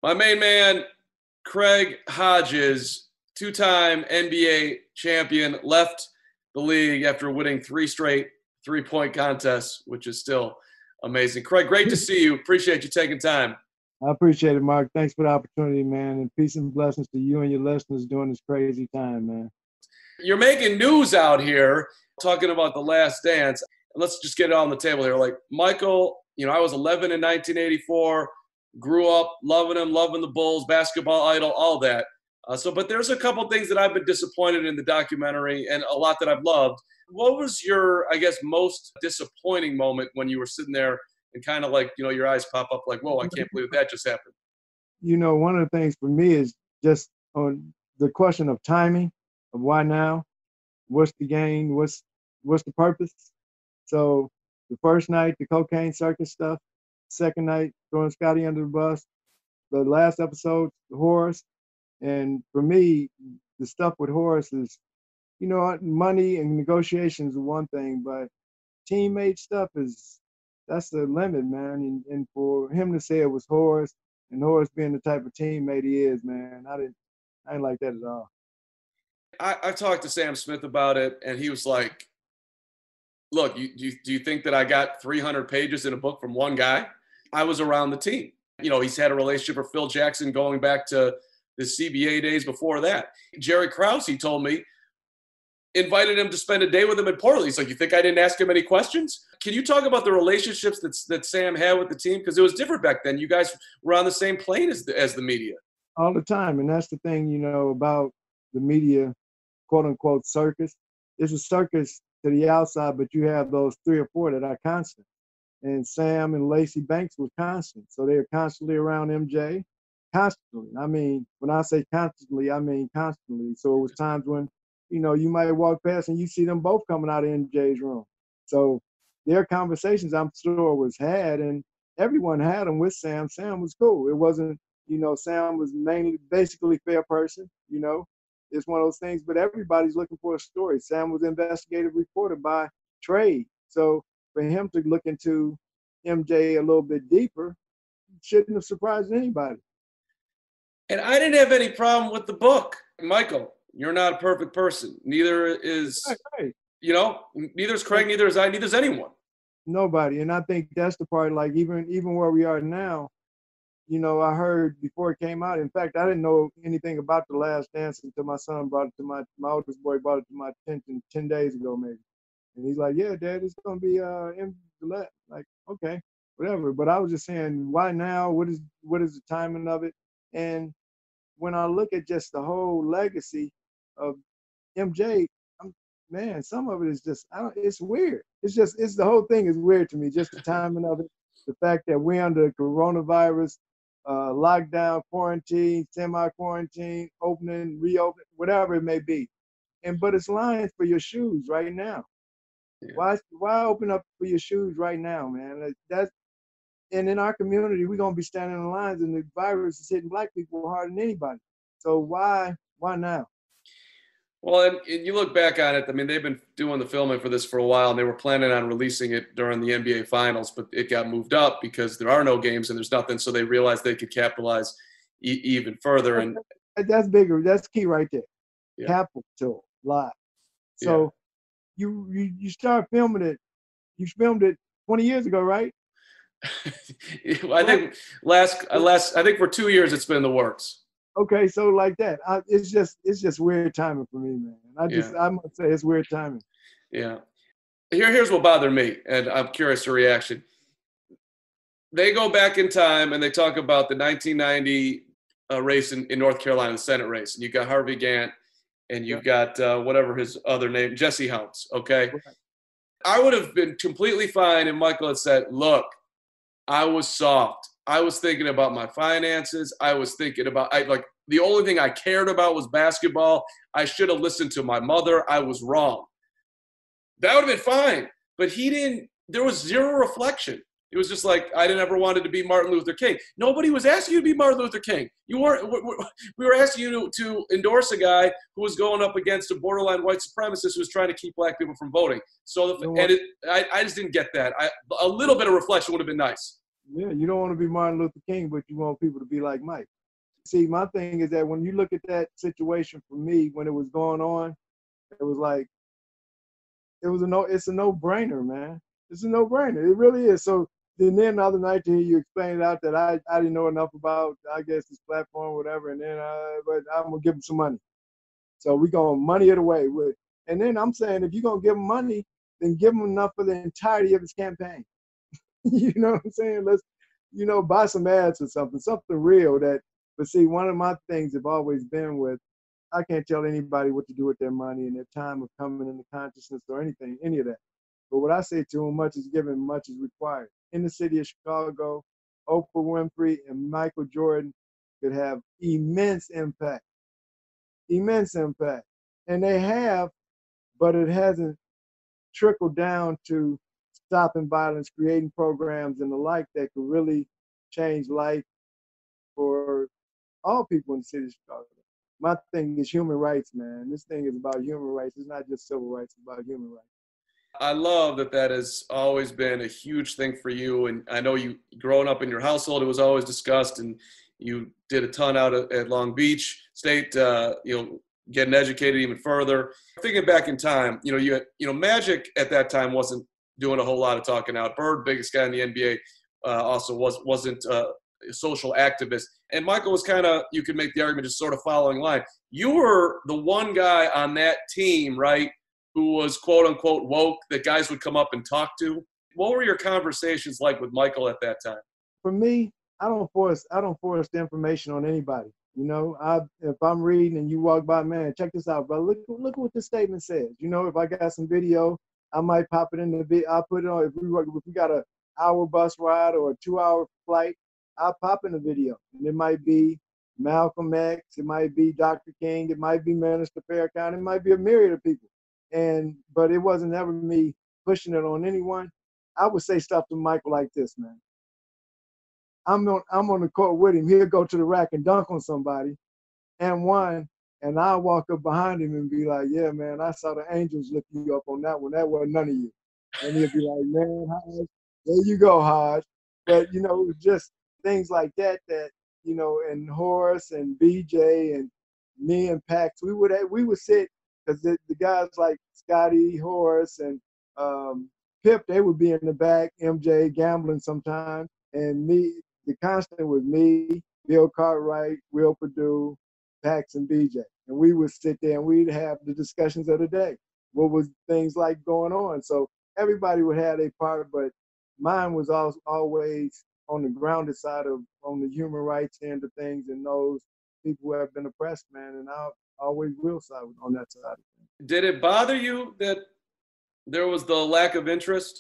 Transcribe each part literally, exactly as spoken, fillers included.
My main man, Craig Hodges, two-time N B A champion, left the league after winning three straight three-point contests, which is still amazing. Craig, great to see you. Appreciate you taking time. I appreciate it, Mark. Thanks for the opportunity, man. And peace and blessings to you and your listeners during this crazy time, man. You're making news out here talking about The Last Dance. Let's just get it on the table here. Like, Michael, you know, I was eleven in nineteen eighty-four, grew up loving him, loving the Bulls, basketball idol, all that. Uh, so, but there's a couple things that I've been disappointed in the documentary and a lot that I've loved. What was your, I guess, most disappointing moment when you were sitting there and kind of like, you know, your eyes pop up like, whoa, I can't believe that just happened? You know, one of the things for me is just on the question of timing, of why now, what's the gain, what's what's the purpose? So the first night, the cocaine circus stuff. Second night, throwing Scotty under the bus. The last episode, Horace. And for me, the stuff with Horace is, you know, money and negotiations are one thing, but teammate stuff is, that's the limit, man. And, and for him to say it was Horace, and Horace being the type of teammate he is, man, I didn't, I didn't like that at all. I, I talked to Sam Smith about it, and he was like, look, you, you, do you think that I got three hundred pages in a book from one guy? I was around the team. You know, he's had a relationship with Phil Jackson going back to the C B A days before that. Jerry Krause, he told me, invited him to spend a day with him in Portland. He's like, you think I didn't ask him any questions? Can you talk about the relationships that, that Sam had with the team? Because it was different back then. You guys were on the same plane as the, as the media. All the time. And that's the thing, you know, about the media, quote unquote, circus. It's a circus to the outside, but you have those three or four that are constant. And Sam and Lacey Banks were constant. So they were constantly around M J, constantly. I mean, when I say constantly, I mean constantly. So it was times when, you know, you might walk past and you see them both coming out of M J's room. So their conversations, I'm sure, was had, and everyone had them with Sam. Sam was cool. It wasn't, you know, Sam was mainly basically fair person, you know. It's one of those things, but everybody's looking for a story. Sam was investigative reporter by trade. So for him to look into M J a little bit deeper shouldn't have surprised anybody. And I didn't have any problem with the book. Michael, you're not a perfect person. Neither is, Right, right. you know, neither is Craig, neither is I, neither is anyone. Nobody. And I think that's the part, like even even where we are now, you know, I heard before it came out. In fact, I didn't know anything about The Last Dance until my son brought it to my, my oldest boy brought it to my attention ten days ago, maybe. And he's like, yeah, Dad, it's going to be uh, in the last. Like, okay, whatever. But I was just saying, why now? What is what is the timing of it? And when I look at just the whole legacy of M J, I'm, man, some of it is just, I don't, it's weird. It's just, it's the whole thing is weird to me. Just the timing of it, the fact that we're under coronavirus, uh, lockdown, quarantine, semi-quarantine, opening, reopening, whatever it may be. And but it's lines for your shoes right now. Yeah. Why why open up for your shoes right now, man? That's, and in our community, we're gonna be standing in lines, and the virus is hitting Black people harder than anybody. So why why now? Well, and, and you look back on it. I mean, they've been doing the filming for this for a while, and they were planning on releasing it during the N B A Finals, but it got moved up because there are no games and there's nothing. So they realized they could capitalize e- even further. And that's bigger. That's key right there. Yeah. Capital live. So yeah. you, you you start filming it. You filmed it twenty years ago, right? I think last last I think for two years it's been in the works. Okay, so like that, I, it's just it's just weird timing for me, man. I just yeah. I must say it's weird timing. Yeah. Here here's what bothered me, and I'm curious your reaction. They go back in time and they talk about the nineteen ninety uh, race in, in North Carolina, the Senate race, and you got Harvey Gantt, and you've yeah. got uh, whatever his other name, Jesse Helms. Okay, right. I would have been completely fine if Michael had said, "Look, I was soft. I was thinking about my finances. I was thinking about, I like, the only thing I cared about was basketball. I should have listened to my mother. I was wrong." That would have been fine. But he didn't, there was zero reflection. It was just like, I didn't ever wanted to be Martin Luther King. Nobody was asking you to be Martin Luther King. You weren't, we were asking you to, to endorse a guy who was going up against a borderline white supremacist who was trying to keep Black people from voting. So, the, and it, I, I just didn't get that. I, a little bit of reflection would have been nice. Yeah, you don't want to be Martin Luther King, but you want people to be like Mike. See, my thing is that when you look at that situation for me, when it was going on, it was like, it was a no, it's a no-brainer, man. It's a no-brainer. It really is. So then, then the other night to hear you explain it out that I, I didn't know enough about, I guess, this platform, whatever, and then, uh, but I'm gonna give him some money. So we gonna money it away with, and then I'm saying if you're gonna give him money, then give him enough for the entirety of his campaign. You know what I'm saying? Let's, you know, buy some ads or something, something real that. But see, one of my things have always been with, I can't tell anybody what to do with their money and their time of coming into consciousness or anything, any of that. But what I say to them, much is given, much is required. In the city of Chicago, Oprah Winfrey and Michael Jordan could have immense impact, immense impact. And they have, but it hasn't trickled down to stopping violence, creating programs and the like that could really change life for all people in the city of Chicago. My thing is human rights, man. This thing is about human rights. It's not just civil rights, it's about human rights. I love that that has always been a huge thing for you. And I know you, growing up in your household, it was always discussed, and you did a ton out at, at Long Beach State, uh, you know, getting educated even further. Thinking back in time, you know, you had, you know, Magic at that time wasn't doing a whole lot of talking out. Bird, biggest guy in the N B A, uh, also was, wasn't uh, a social activist. And Michael was kind of, you could make the argument, just sort of following line. You were the one guy on that team, right, who was quote unquote woke that guys would come up and talk to. What were your conversations like with Michael at that time? For me, I don't force I don't force the information on anybody. You know, I if I'm reading and you walk by, man, check this out, bro. Look look what this statement says. You know, if I got some video, I might pop it in the video. I'll put it on. If we if we got a hour bus ride or a two hour flight, I'll pop in the video. And it might be Malcolm X, it might be Doctor King, it might be Minister Farrakhan, it might be a myriad of people. And but it wasn't ever me pushing it on anyone. I would say stuff to Michael like this, man. I'm on I'm on the court with him. He'll go to the rack and dunk on somebody, and one, and I'll walk up behind him and be like, "Yeah, man, I saw the Angels lift you up on that one. That wasn't none of you." And he'll be like, "Man, Hodge, there you go, Hodge." But you know, it was just things like that that you know, and Horace and B J and me and Pax, we would we would sit because the, the guys like Scotty, Horace, and um, Pip, they would be in the back, M J gambling sometimes, and me. The constant was me, Bill Cartwright, Will Perdue, Pax, and B J. And we would sit there and we'd have the discussions of the day. What was things like going on? So everybody would have their part, but mine was always on the grounded side of, on the human rights end of things, and those people who have been oppressed, man, and I always will side on that side of things. Did it bother you that there was the lack of interest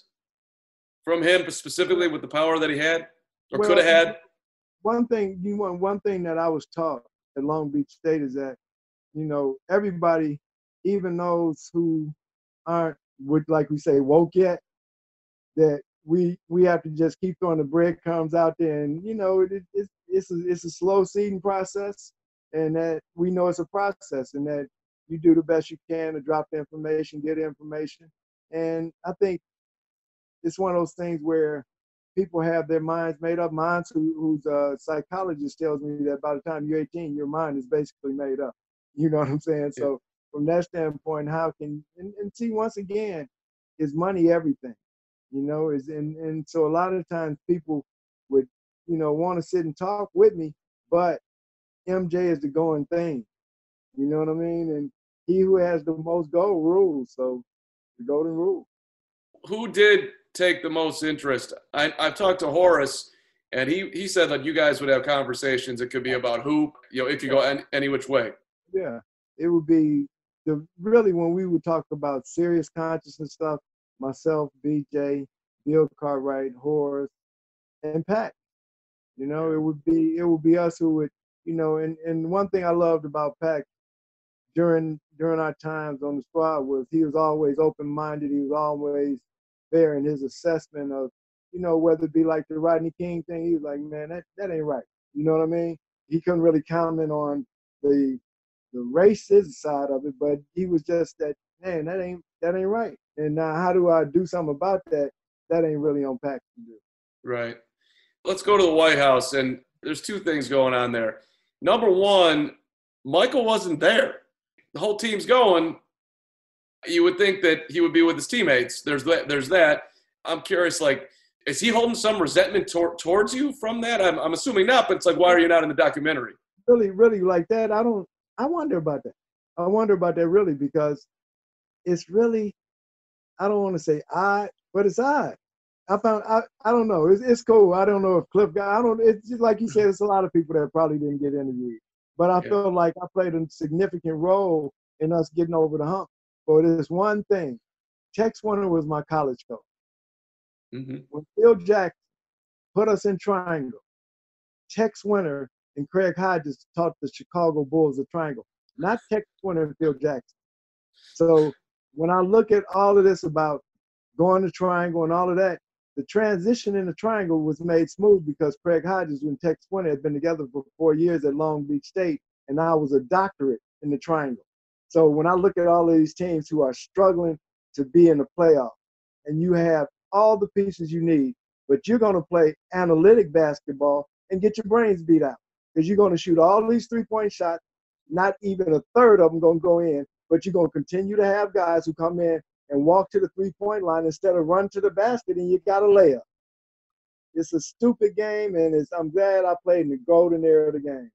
from him, specifically with the power that he had? Or well, could have had? One thing, you want one thing that I was taught at Long Beach State is that, you know, everybody, even those who aren't, would like we say, woke yet, that we we have to just keep throwing the breadcrumbs out there, and you know, it, it, it's a, it's a slow seeding process, and that we know it's a process, and that you do the best you can to drop the information, get the information, and I think it's one of those things where people have their minds made up. Minds who, who's a psychologist tells me that by the time you're eighteen, your mind is basically made up. You know what I'm saying? Yeah. So from that standpoint, how can, and, and see, once again, is money everything? You know, is and, and so a lot of times people would, you know, want to sit and talk with me, but M J is the going thing. You know what I mean? And he who has the most gold rules. So the golden rule. Who did take the most interest? I, I've talked to Horace, and he, he said that you guys would have conversations. It could be about hoop, you know, it could go any, any which way. Yeah, it would be the really when we would talk about serious consciousness stuff. Myself, B J, Bill Cartwright, Horace, and Pat. You know, it would be it would be us who would, you know, and and one thing I loved about Pat during during our times on the squad was he was always open-minded. He was always fair in his assessment of, you know, whether it be like the Rodney King thing. He was like, man, that, that ain't right. You know what I mean? He couldn't really comment on the the racist side of it, but he was just that, man, that ain't that ain't right. And now how do I do something about that? That ain't really on Pax to do. Right. let's go to the White House, and there's two things going on there. Number one, Michael wasn't there. The whole team's going. You would think that he would be with his teammates. There's that. There's that. I'm curious, like, is he holding some resentment tor- towards you from that? I'm, I'm assuming not, but it's like, why are you not in the documentary? Really, really like that. I don't, I wonder about that. I wonder about that really because it's really, I don't want to say odd, but it's odd. I found, I, I don't know. It's, it's cool. I don't know if Cliff got, I don't, it's just like you said, it's a lot of people that probably didn't get interviewed. But I Yeah. feel like I played a significant role in us getting over the hump. But it's one thing. Tex Winter was my college coach. Mm-hmm. When Phil Jackson put us in triangle, Tex Winter and Craig Hodges taught the Chicago Bulls the triangle, not Tex Winter and Phil Jackson. So when I look at all of this about going to triangle and all of that, the transition in the triangle was made smooth because Craig Hodges and Tex Winter had been together for four years at Long Beach State, and I was a doctorate in the triangle. So when I look at all of these teams who are struggling to be in the playoff, and you have all the pieces you need, but you're going to play analytic basketball and get your brains beat out because you're going to shoot all these three-point shots, not even a third of them going to go in, but you're going to continue to have guys who come in and walk to the three-point line instead of run to the basket and you got a layup. It's a stupid game, and it's, I'm glad I played in the golden era of the game.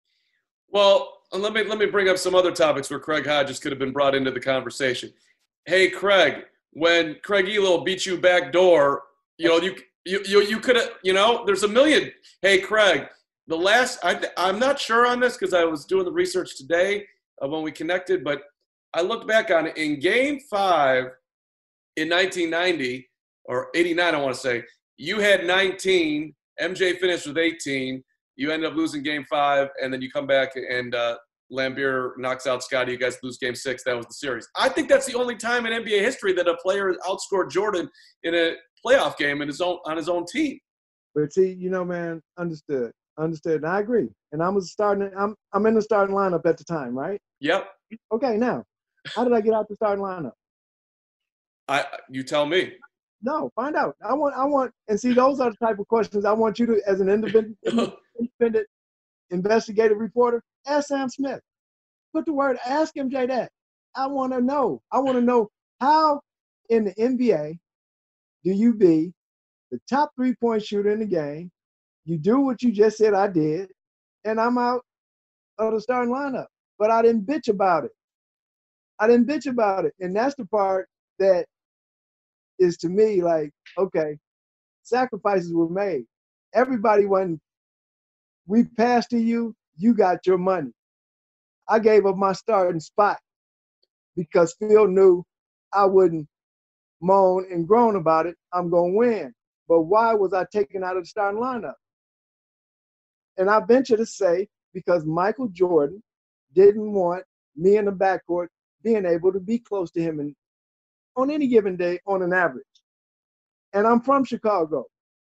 Well, let me let me bring up some other topics where Craig Hodges could have been brought into the conversation. Hey, Craig, when Craig Elo beat you back door, you know you you you, you could have, you know, there's a million. Hey, Craig, the last I I'm not sure on this because I was doing the research today uh, when we connected, but I looked back on it in Game Five in nineteen ninety or eighty-nine, I want to say. You had nineteen. M J finished with eighteen. You end up losing Game Five, and then you come back and uh, Lambeer knocks out Scotty. You guys lose Game Six. That was the series. I think that's the only time in N B A history that a player has outscored Jordan in a playoff game in his own on his own team. But see, you know, man, understood, understood, and I agree. And I was starting. I'm I'm in the starting lineup at the time, right? Yep. Okay, now, how did I get out the starting lineup? I you tell me. No, find out. I want, I want, and see, those are the type of questions I want you to, as an independent, independent investigative reporter, ask Sam Smith. Put the word, ask M J that. I want to know. I want to know how in the N B A do you be the top three-point shooter in the game, you do what you just said I did, and I'm out of the starting lineup. But I didn't bitch about it. I didn't bitch about it. And that's the part that is to me like, okay, sacrifices were made. Everybody wasn't, we passed to you, you got your money. I gave up my starting spot because Phil knew I wouldn't moan and groan about it. I'm going to win. But why was I taken out of the starting lineup? And I venture to say because Michael Jordan didn't want me in the backcourt being able to be close to him in, on any given day on an average. And I'm from Chicago.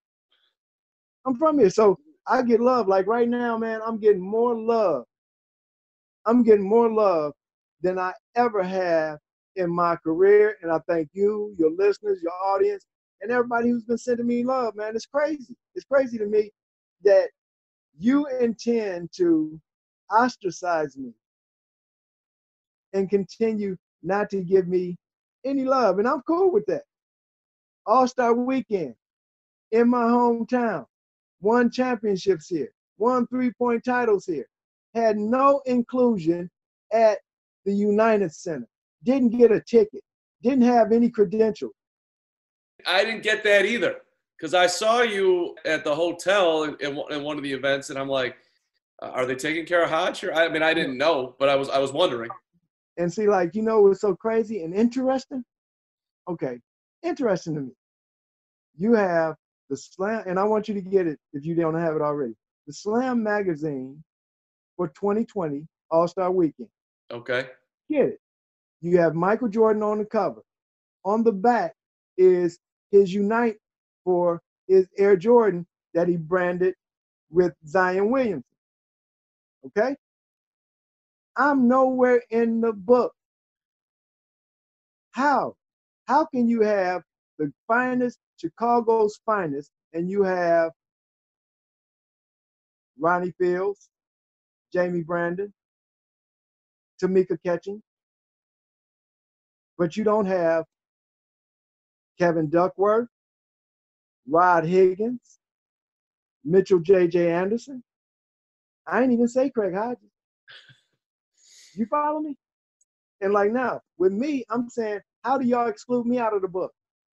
I'm from here. So I get love. Like right now, man, I'm getting more love. I'm getting more love than I ever have in my career. And I thank you, your listeners, your audience, and everybody who's been sending me love, man. It's crazy. It's crazy to me that you intend to ostracize me and continue not to give me any love. And I'm cool with that. All-Star Weekend in my hometown. Won championships here. Won three-point titles here. Had no inclusion at the United Center. Didn't get a ticket. Didn't have any credentials. I didn't get that either because I saw you at the hotel in, in, in one of the events, and I'm like, uh, are they taking care of Hodge here? I mean, I didn't know, but I was I was wondering. And see, like, you know what's so crazy and interesting? Okay, interesting to me. You have the Slam, and I want you to get it if you don't have it already. The Slam magazine for twenty twenty All-Star Weekend. Okay. Get it. You have Michael Jordan on the cover. On the back is his Unite for his Air Jordan that he branded with Zion Williamson. Okay? I'm nowhere in the book. How? How can you have the finest, Chicago's finest, and you have Ronnie Fields, Jamie Brandon, Tamika Catchings, but you don't have Kevin Duckworth, Rod Higgins, Mitchell J J Anderson. I ain't even say Craig Hodges. You follow me? And like now, with me, I'm saying, how do y'all exclude me out of the book?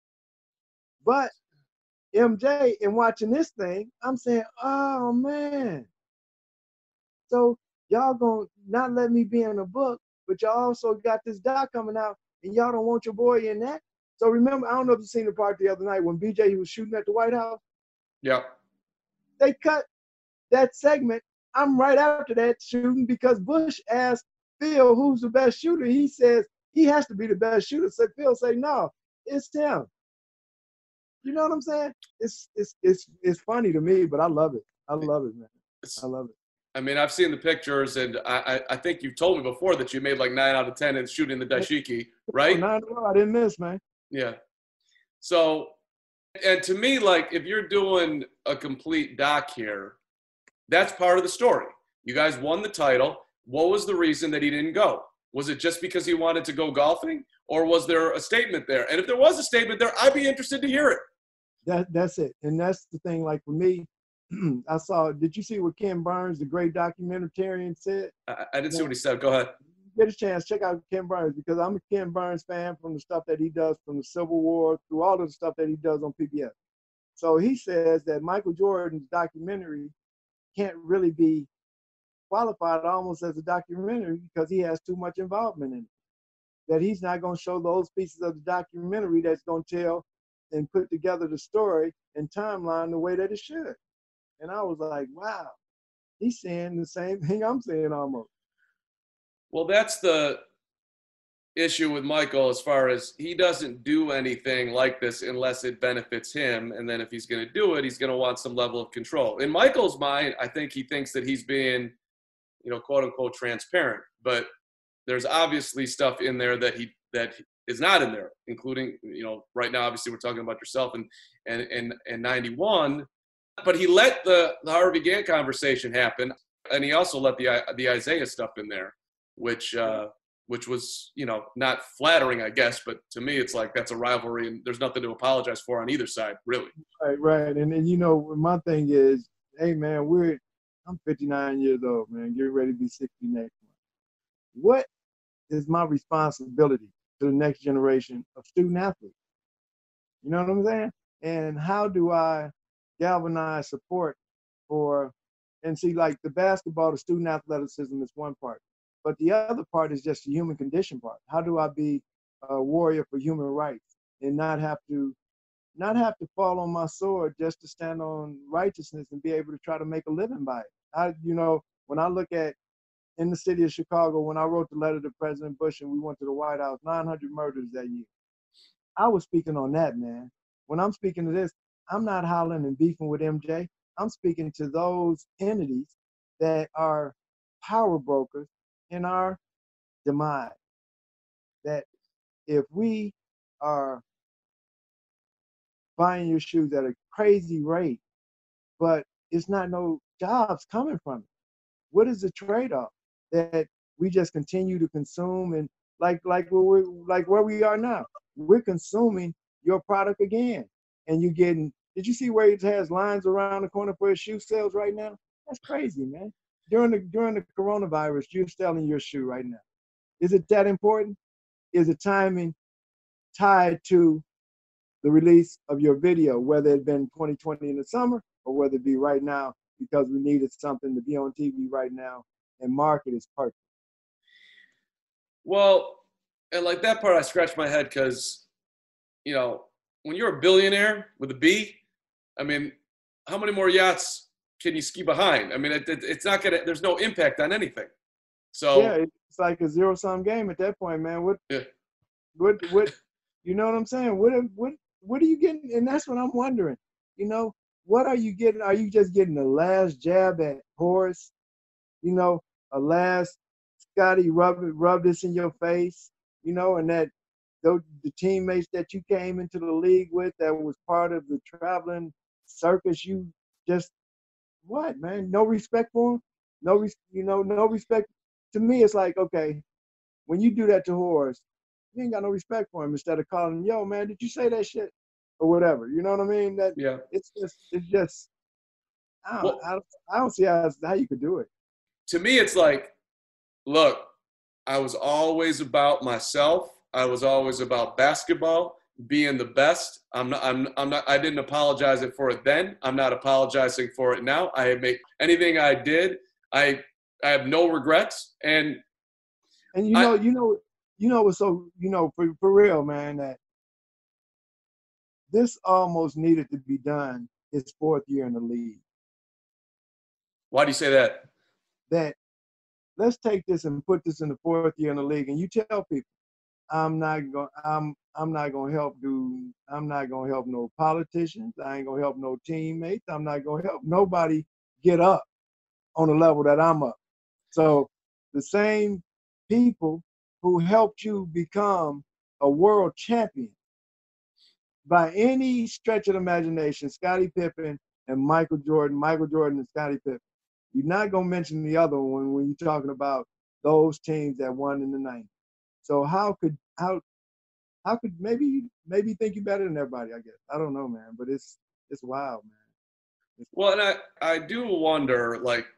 But M J, in watching this thing, I'm saying, oh man. So y'all gonna not let me be in the book, but y'all also got this doc coming out, and y'all don't want your boy in that. So remember, I don't know if you seen the part the other night when B J he was shooting at the White House. Yeah. They cut that segment. I'm right after that shooting because Bush asked Phil, who's the best shooter? He says he has to be the best shooter. So Phil say, no, it's him. You know what I'm saying? It's it's it's it's funny to me, but I love it. I love it, man. I love it. I mean, I've seen the pictures, and I, I, I think you've told me before that you made like nine out of ten in shooting the dashiki, right? Oh, nine, I didn't miss, man. Yeah. So, and to me, like, if you're doing a complete doc here, that's part of the story. You guys won the title. What was the reason that he didn't go? Was it just because he wanted to go golfing, or was there a statement there? And if there was a statement there, I'd be interested to hear it. That that's it, and that's the thing. Like for me, I saw. Did you see what Ken Burns, the great documentarian, said? I, I didn't see what he said. Go ahead. Get a chance, check out Ken Burns because I'm a Ken Burns fan from the stuff that he does from the Civil War through all of the stuff that he does on P B S. So he says that Michael Jordan's documentary can't really be qualified almost as a documentary because he has too much involvement in it. That he's not going to show those pieces of the documentary that's going to tell and put together the story and timeline the way that it should. And I was like, wow, he's saying the same thing I'm saying almost. Well, that's the issue with Michael as far as he doesn't do anything like this unless it benefits him. And then if he's going to do it, he's going to want some level of control. In Michael's mind, I think he thinks that he's being, you know, quote unquote, transparent. But there's obviously stuff in there that he that is not in there, including, you know, right now, obviously we're talking about yourself and and and, and ninety-one. But he let the, the Harvey Gantt conversation happen. And he also let the the Isaiah stuff in there, which uh, which was, you know, not flattering, I guess. But to me, it's like that's a rivalry, and there's nothing to apologize for on either side, really. Right, right. And, and you know, my thing is, hey, man, we're I'm fifty-nine years old, man, getting ready to be sixty next month. What is my responsibility to the next generation of student athletes? You know what I'm saying? And how do I galvanize support for, and see, like the basketball, the student athleticism is one part, but the other part is just the human condition part. How do I be a warrior for human rights and not have to, not have to fall on my sword just to stand on righteousness and be able to try to make a living by it? I, you know, when I look at in the city of Chicago, when I wrote the letter to President Bush and we went to the White House, nine hundred murders that year. I was speaking on that, man. When I'm speaking to this, I'm not hollering and beefing with M J. I'm speaking to those entities that are power brokers in our demise. That if we are buying your shoes at a crazy rate, but it's not no jobs coming from it, what is the trade-off? That we just continue to consume and like like where we're like where we are now, we're consuming your product again, and you're getting. Did you see where it has lines around the corner for his shoe sales right now? That's crazy, man. During the during the coronavirus, you're selling your shoe right now. Is it that important? Is the timing tied to the release of your video, whether it been twenty twenty in the summer or whether it be right now because we needed something to be on T V right now and market is perfect? Well, and like that part, I scratch my head because, you know, when you're a billionaire with a B, I mean, how many more yachts can you ski behind? I mean, it, it, it's not gonna. There's no impact on anything. So yeah, it's like a zero sum game at that point, man. What, yeah. what, what? You know what I'm saying? What, what, what are you getting? And that's what I'm wondering. You know, what are you getting? Are you just getting the last jab at Horace? You know, a last Scotty rub rub this in your face. You know, and that the, the teammates that you came into the league with that was part of the traveling circus, you just what, man? No respect for him? No, res- you know, no respect. To me, it's like, okay, when you do that to Horace, you ain't got no respect for him. Instead of calling him, yo, man, did you say that shit or whatever? You know what I mean? That Yeah. it's just, it's just, I don't, Well, I don't, I don't see how how you could do it. to me, it's like, look, I was always about myself. I was always about basketball, being the best. I'm not. I'm. I'm not. I didn't apologize for it then. I'm not apologizing for it now. I make anything I did. I. I have no regrets. And And you I. know, you know, you know what's so, you know, for for real, man, that this almost needed to be done his fourth year in the league. Why do you say that? That let's take this and put this in the fourth year in the league, and you tell people, I'm not going. I'm I'm not going to help do. I'm not going to help no politicians. I ain't going to help no teammates. I'm not going to help nobody get up on the level that I'm up. So the same people who helped you become a world champion by any stretch of the imagination, Scottie Pippen and Michael Jordan, Michael Jordan and Scottie Pippen. You're not going to mention the other one when you're talking about those teams that won in the nineties. So how could how how could maybe maybe think you better than everybody? I guess I don't know, man. But it's it's wild, man. It's, Well, and I. I do wonder, like,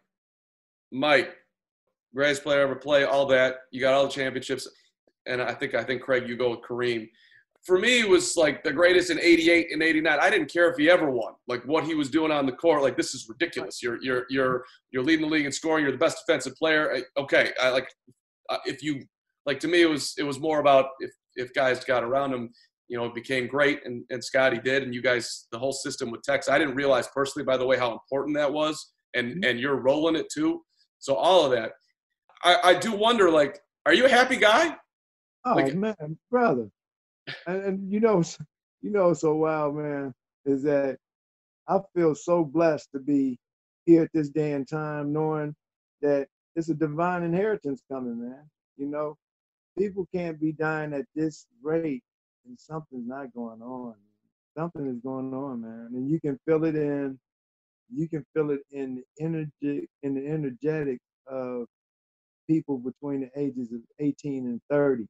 Mike, greatest player ever play, all that. You got all the championships, and I think I think Craig, you go with Kareem. For me, it was like the greatest in eighty-eight and eighty-nine. I didn't care if he ever won. Like what he was doing on the court, like this is ridiculous. You're you're you're you're leading the league in scoring. You're the best defensive player. Okay, I like if you like to me, it was it was more about if if guys got around him, you know, it became great, and and Scotty did, and you guys, the whole system with Tex. I didn't realize personally, by the way, how important that was, and and you're rolling it too. So all of that, I, I do wonder, like, are you a happy guy? oh Like, man, brother. And, and you know, you know, so wild, man, is that I feel so blessed to be here at this day and time, knowing that it's a divine inheritance coming, man. You know, people can't be dying at this rate, and something's not going on. Something is going on, man, and you can feel it in, you can feel it in the energy, in the energetic of people between the ages of eighteen and thirty.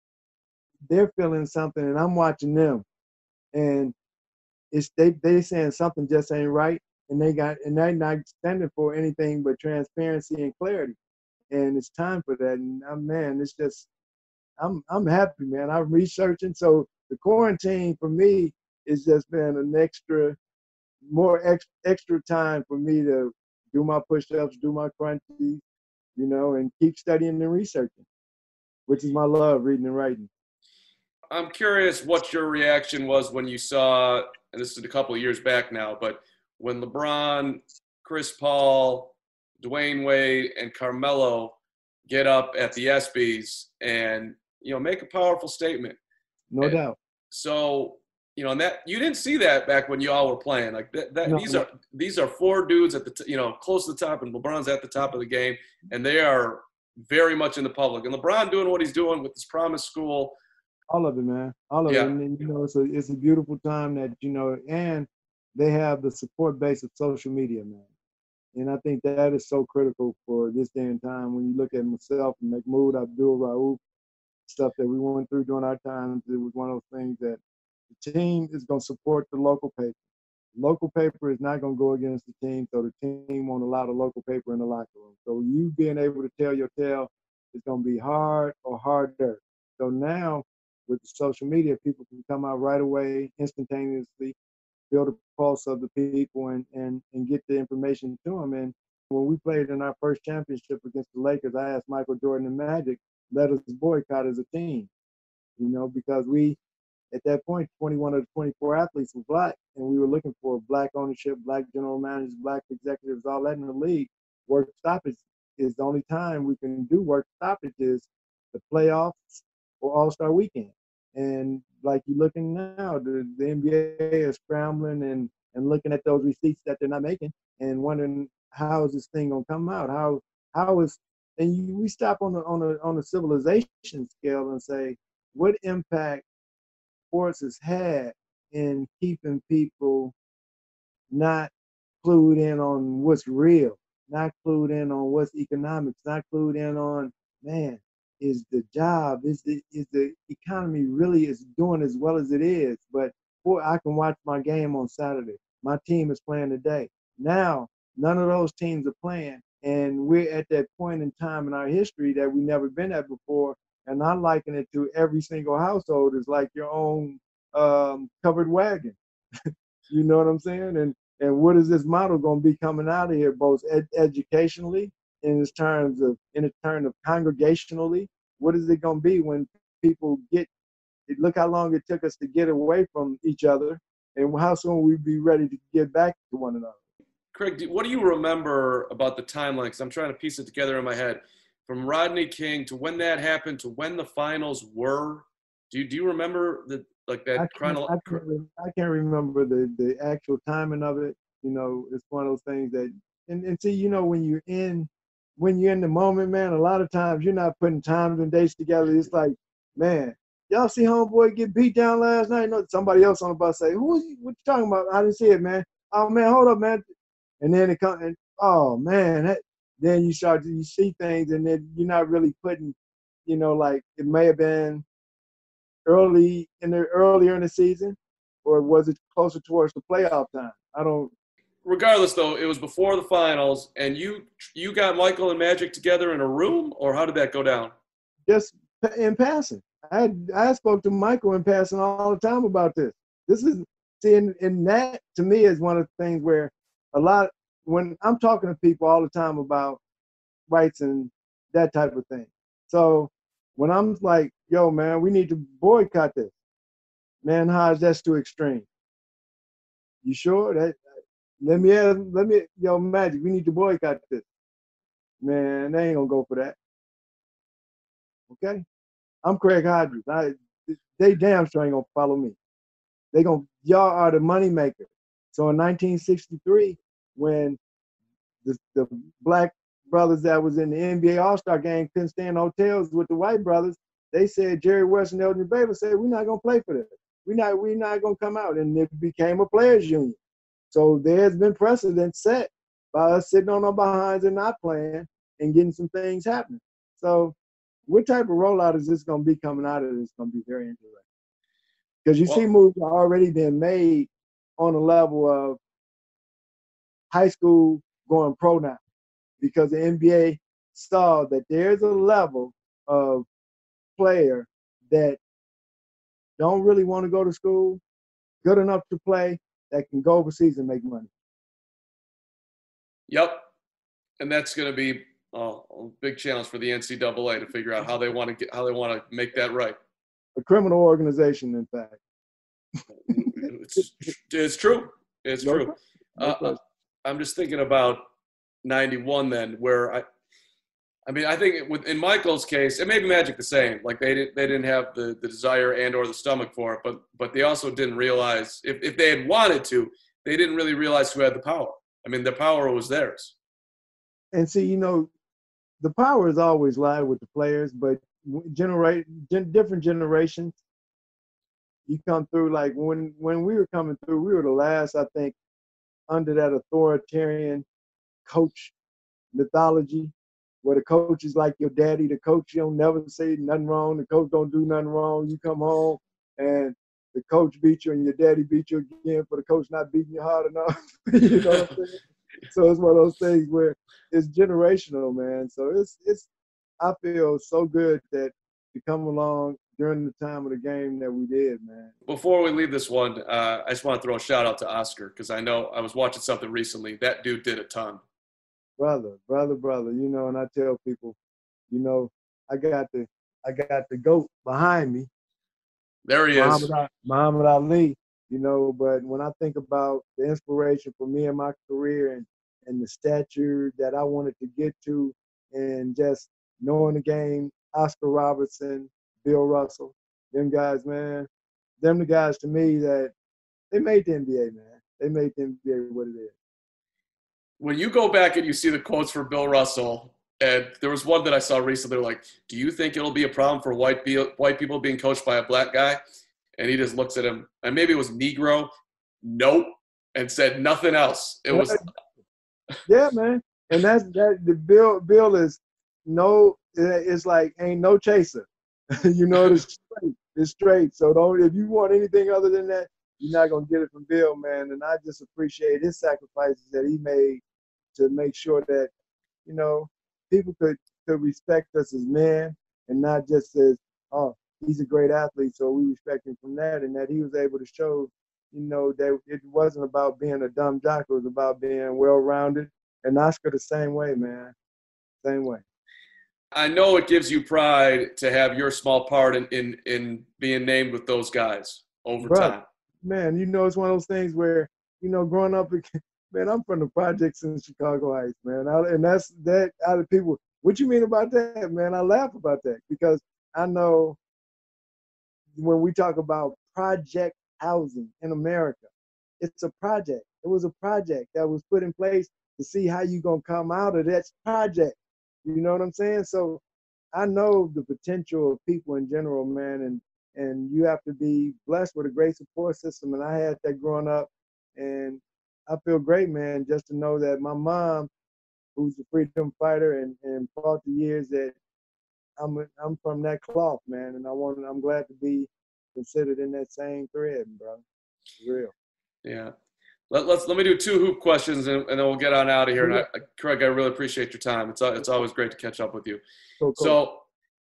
They're feeling something, and I'm watching them, and it's they they saying something just ain't right, and they got and they're not standing for anything but transparency and clarity, and it's time for that. And I'm man, it's just I'm I'm happy, man. I'm researching, so the quarantine for me has just been an extra, more ex, extra time for me to do my push-ups, do my crunches, you know, and keep studying and researching, which is my love, reading and writing. I'm curious what your reaction was when you saw, and this is a couple of years back now, but when LeBron, Chris Paul, Dwayne Wade, and Carmelo get up at the ESPYs and, you know, make a powerful statement. No And doubt. so, you know, and that you didn't see that back when you all were playing. Like that, that No, these no. are these are four dudes at the t- you know close to the top, and LeBron's at the top of the game, and they are very much in the public. And LeBron doing what he's doing with this Promise School. All of it, man. All of it. Yeah. And then, you know, it's a it's a beautiful time that, you know, and they have the support base of social media, man. And I think that is so critical for this day and time. When you look at myself and Mahmoud, Abdul, Raouf, stuff that we went through during our times, it was one of those things that the team is going to support the local paper. Local paper is not going to go against the team, so the team won't allow the local paper in the locker room. So you being able to tell your tale is going to be hard or harder. So now with the social media, people can come out right away, instantaneously, feel the pulse of the people and, and, and get the information to them. And when we played in our first championship against the Lakers, I asked Michael Jordan and Magic, let us boycott as a team, you know, because we, at that point, twenty-one of the twenty-four athletes were black, and we were looking for black ownership, black general managers, black executives, all that in the league. Work stoppage is the only time we can do work stoppage is the playoffs or All-Star weekend. And like you're looking now, the, the N B A is scrambling and, and looking at those receipts that they're not making and wondering how is this thing gonna come out? How how is and you, we stop on the on a on a civilization scale and say, what impact sports has had in keeping people not clued in on what's real, not clued in on what's economics, not clued in on, man, is the job, is the is the economy really is doing as well as it is? But boy, I can watch my game on Saturday. My team is playing today. Now, none of those teams are playing, and we're at that point in time in our history that we've never been at before. And I liken it to every single household is like your own um, covered wagon. You know what I'm saying? And and what is this model going to be coming out of here, both ed- educationally, in its terms of in its terms of congregationally? What is it going to be when people get? Look how long it took us to get away from each other, and how soon we'd be ready to get back to one another. Craig, do, what do you remember about the timeline? Because I'm trying to piece it together in my head. From Rodney King to when that happened to when the finals were. Do you, do you remember the like that I can't, chronological? I can't, I can't remember the, the actual timing of it. You know, it's one of those things that, and, and see, you know, when you're in, when you're in the moment, man, a lot of times you're not putting times and dates together. It's like, man, y'all see homeboy get beat down last night? No, somebody else on the bus say, who is you, what you talking about? I didn't see it, man. Oh man, hold up, man. And then it comes, and oh man, that, then you start to you see things, and then you're not really putting, you know, like it may have been early in the earlier in the season, or was it closer towards the playoff time? I don't. Regardless, though, it was before the finals, and you you got Michael and Magic together in a room, or how did that go down? Just in passing. I had, I spoke to Michael in passing all the time about this. This is see, and, and that to me is one of the things where a lot when I'm talking to people all the time about rights and that type of thing. So when I'm like, yo, man, we need to boycott this. Man, Hodge, that's too extreme. You sure? That let me ask, let me yo, Magic, we need to boycott this. Man, they ain't gonna go for that. Okay? I'm Craig Hodges. I they damn sure ain't gonna follow me. They gonna y'all are the money maker. So in nineteen sixty-three, when the, the black brothers that was in the N B A All-Star game couldn't stay in hotels with the white brothers, they said Jerry West and Elgin Baylor said, we're not gonna play for this. We're not we're not gonna come out. And it became a players union. So there's been precedent set by us sitting on our behinds and not playing and getting some things happening. So what type of rollout is this gonna be coming out of this? It's gonna be very interesting. Because you well, see moves are already been made on the level of high school going pro now, because the N B A saw that there's a level of player that don't really want to go to school, good enough to play, that can go overseas and make money. Yep. And that's going to be uh, a big challenge for the N C double A to figure out how they want to get, how they want to make that right. A criminal organization, in fact. it's, it's true. It's no true. No uh, I'm just thinking about ninety-one then, where I, I mean, I think with in Michael's case, it may be Magic the same. Like they didn't, they didn't have the, the desire and or the stomach for it, but but they also didn't realize if, if they had wanted to, they didn't really realize who had the power. I mean, the power was theirs. And see, you know, the power is always lied with the players, but generate gen, different generations. You come through like when when we were coming through, we were the last, I think, under that authoritarian coach mythology, where the coach is like your daddy. The coach, you don't never say nothing wrong. The coach don't do nothing wrong. You come home and the coach beat you and your daddy beat you again for the coach not beating you hard enough. You know what I'm saying? So it's one of those things where it's generational, man. So it's it's I feel so good that to come along during the time of the game that we did, man. Before we leave this one, uh, I just want to throw a shout out to Oscar, because I know I was watching something recently. That dude did a ton. Brother, brother, brother. You know, and I tell people, you know, I got the I got the GOAT behind me. There he Muhammad is. Ali, Muhammad Ali, you know, but when I think about the inspiration for me in my career and, and the stature that I wanted to get to, and just knowing the game, Oscar Robertson, Bill Russell, them guys, man, them the guys to me that they made the N B A, man. They made the N B A what it is. When you go back and you see the quotes for Bill Russell, and there was one that I saw recently, like, do you think it'll be a problem for white be- white people being coached by a black guy? And he just looks at him, and maybe it was Negro. Nope. and said nothing else. It was yeah, man. And that's that the Bill Bill is no it's like ain't no chaser. You know, it's straight. It's straight. So don't if you want anything other than that, you're not gonna get it from Bill, man. And I just appreciate his sacrifices that he made to make sure that, you know, people could could respect us as men and not just as, oh, he's a great athlete, so we respect him from that, and that he was able to show, you know, that it wasn't about being a dumb jock, it was about being well-rounded. And Oscar the same way, man, same way. I know it gives you pride to have your small part in in, in being named with those guys over Bruh, time. Man, you know, it's one of those things where, you know, growing up, man, I'm from the projects in Chicago Heights, man, I, and that's that. Out of people, what you mean about that, man? I laugh about that because I know when we talk about project housing in America, it's a project. It was a project that was put in place to see how you gonna come out of that project. You know what I'm saying? So I know the potential of people in general, man, and and you have to be blessed with a great support system. And I had that growing up, and I feel great, man, just to know that my mom, who's a freedom fighter and, and fought the years that I'm I'm from that cloth, man, and I want I'm glad to be considered in that same thread, bro. Real. Yeah. Let, let's let me do two hoop questions and, and then we'll get on out of here. And I, Craig, I really appreciate your time. It's it's always great to catch up with you. Cool, cool. So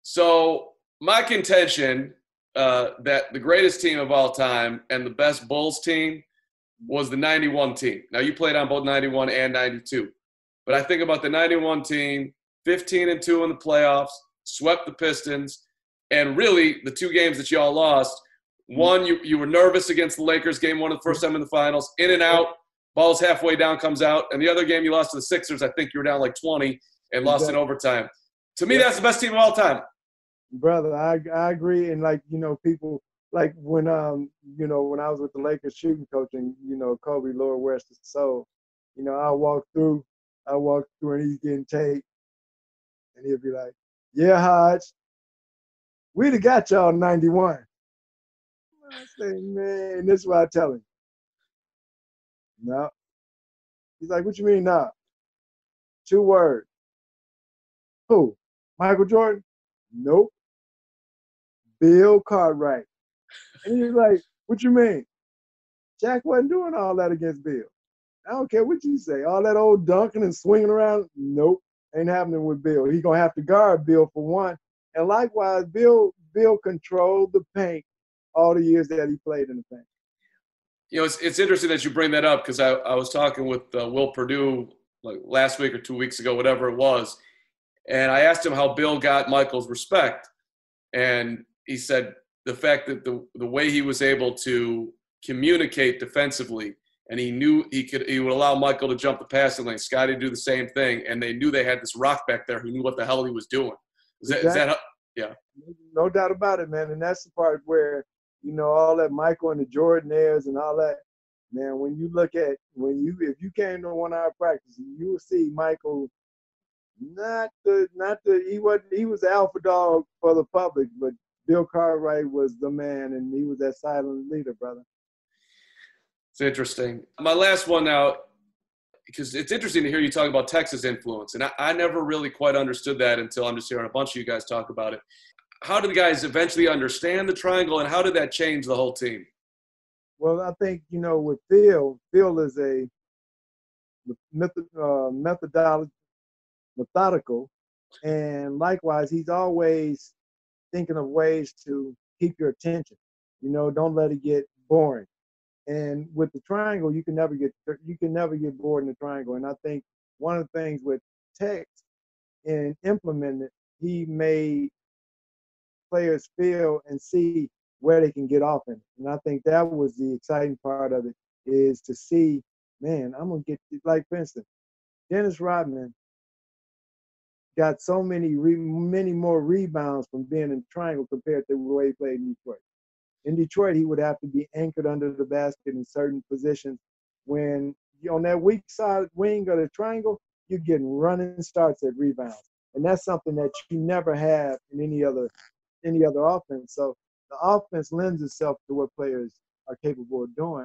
so my contention uh, that the greatest team of all time and the best Bulls team was the ninety-one team. Now you played on both ninety-one and ninety-two, but I think about the ninety-one team, fifteen and two in the playoffs, swept the Pistons, and really the two games that y'all lost. One, you, you were nervous against the Lakers, game one of the first time in the finals, in and out, ball's halfway down, comes out. And the other game you lost to the Sixers, I think you were down like twenty and lost exactly. in overtime. To me, yeah. that's the best team of all time. Brother, I I agree. And like, you know, people, like when, um you know, when I was with the Lakers shooting coach and, you know, Kobe, Lord rest his soul, you know, I walk through, I walk through and he's getting tape. And he'll be like, yeah, Hodge, we'd have got y'all ninety-one. I say, man, this is what I tell him. No. He's like, what you mean no? Two words. Who? Michael Jordan? Nope. Bill Cartwright. And he's like, what you mean? Jack wasn't doing all that against Bill. I don't care what you say. All that old dunking and swinging around, nope. Ain't happening with Bill. He's going to have to guard Bill for one. And likewise, Bill, Bill controlled the paint all the years that he played in the paint. You know, it's it's interesting that you bring that up because I, I was talking with uh, Will Perdue like last week or two weeks ago, whatever it was, and I asked him how Bill got Michael's respect, and he said the fact that the the way he was able to communicate defensively, and he knew he could he would allow Michael to jump the passing lane, Scotty to do the same thing, and they knew they had this rock back there who knew what the hell he was doing. Is that, exactly. is that yeah? No doubt about it, man, and that's the part where, you know, all that Michael and the Jordanaires and all that, man, when you look at, when you, if you came to one of our practices, you will see Michael, not the, not the, he was, he was the alpha dog for the public, but Bill Cartwright was the man, and he was that silent leader, brother. It's interesting. My last one now, because it's interesting to hear you talk about Texas influence, and I, I never really quite understood that until I'm just hearing a bunch of you guys talk about it. How did the guys eventually understand the triangle, and how did that change the whole team? Well, I think, you know, with Phil, Phil is a method, uh, methodology, methodical, and likewise, he's always thinking of ways to keep your attention. You know, don't let it get boring. And with the triangle, you can never get you can never get bored in the triangle. And I think one of the things with Tex in implementing it, he made players feel and see where they can get off in it. And I think that was the exciting part of it, is to see, man, I'm gonna get, like for instance, Dennis Rodman got so many re, many more rebounds from being in triangle compared to the way he played in Detroit. In Detroit, he would have to be anchored under the basket in certain positions. When you're on that weak side wing of the triangle, you're getting running starts at rebounds. And that's something that you never have in any other any other offense. So the offense lends itself to what players are capable of doing.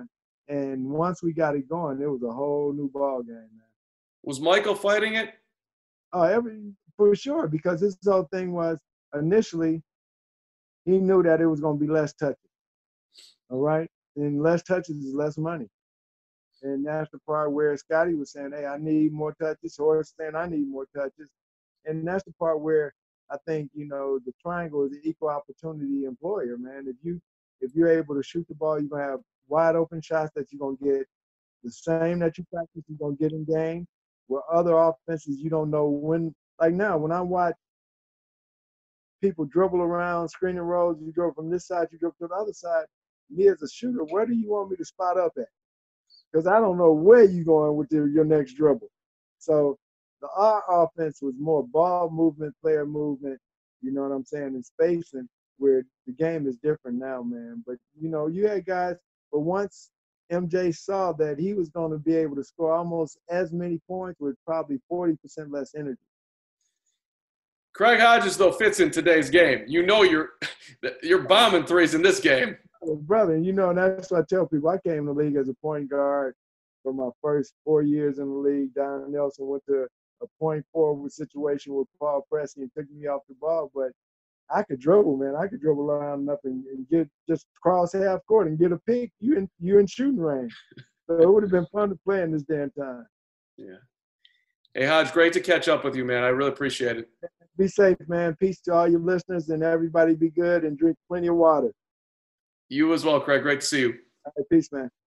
And once we got it going, it was a whole new ball game, man. Was Michael fighting it? Oh, every for sure, because this whole thing was initially he knew that it was going to be less touches. All right, and less touches is less money, and that's the part where Scotty was saying, "Hey, I need more touches," or saying, "I need more touches," and that's the part where I think you know the triangle is an equal opportunity employer, man. If you if you're able to shoot the ball, you're gonna have wide open shots that you're gonna get the same that you practice, you're gonna get in game. Where other offenses, you don't know when. Like now, when I watch people dribble around, screening rolls, you go from this side, you go to the other side. Me as a shooter, where do you want me to spot up at? Because I don't know where you're going with your, your next dribble. So the our offense was more ball movement, player movement, you know what I'm saying, and spacing, where the game is different now, man. But, you know, you had guys, but once M J saw that he was going to be able to score almost as many points with probably forty percent less energy. Craig Hodges, though, fits in today's game. You know you're you're bombing threes in this game. Brother, you know, and that's what I tell people. I came in the league as a point guard for my first four years in the league. Don Nelson went to a point forward situation with Paul Pressey and took me off the ball. But I could dribble, man. I could dribble around up and, and get just cross half court and get a pick. You in you in shooting range. So it would have been fun to play in this damn time. Yeah. Hey, Hodge, great to catch up with you, man. I really appreciate it. Be safe, man. Peace to all your listeners, and everybody be good and drink plenty of water. You as well, Craig. Great to see you. All right, peace, man.